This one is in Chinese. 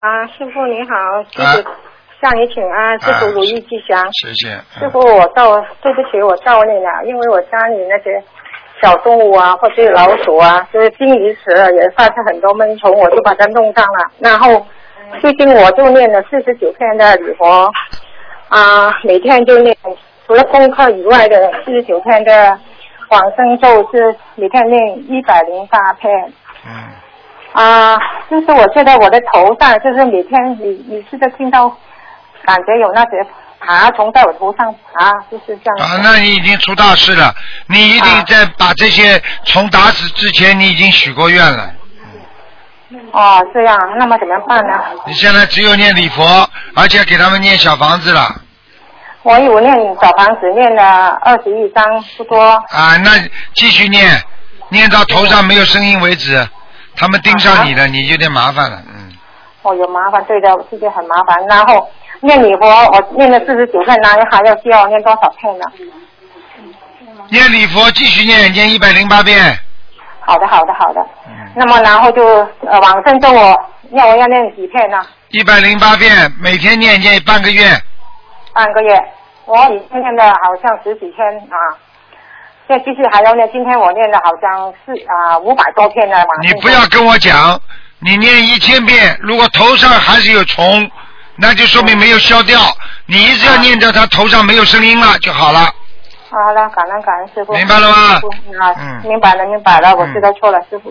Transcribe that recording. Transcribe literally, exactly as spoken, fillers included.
啊，师傅你好，弟子向你请安，师傅如意吉祥。 谢谢。 师傅，我造对不起，我造孽了，因为我家里那些小动物啊，或者老鼠啊，就是金鱼池啊，也发出很多蚊虫，我就把它弄脏了。然后最近我就念了四十九篇的礼佛，啊，每天就念，除了功课以外的四十九篇的往生咒是每天念一百零八篇。 嗯。 啊，就是我觉得我的头上，就是每天你你是在听到，感觉有那些爬虫在我头上爬，就是这样。 啊，那你已经出大事了，你一定在把这些虫打死之前，你已经许过愿了。 哦，这样，那么怎么办呢？ 你现在只有念礼佛，而且给他们念小房子了。 我有念小房子，念了二十一章，不多。 啊，那继续念，念到头上没有声音为止。他们盯上你了，啊、你有点麻烦了，嗯。 哦，有麻烦，对的，我自己很麻烦。然后念礼佛，我念了四十九遍，然后还要需要念多少遍呢？ 念礼佛继续念，念一百零八遍。 好的，好的，好的。嗯。那么然后就呃往生咒我要我要念几遍呢？ 一百零八遍，每天念念半个月。 半个月，我以前念的好像十几天啊。现在继续还要念，今天我念的好像是啊五百多篇了嘛。 你不要跟我讲，你念一千遍，如果头上还是有虫，那就说明没有消掉。嗯、你一直要念着他头上没有声音了就好了。 好了，感恩感恩师傅。 明白了吗？ 啊，嗯，明白了明白了，我知道错了，师傅。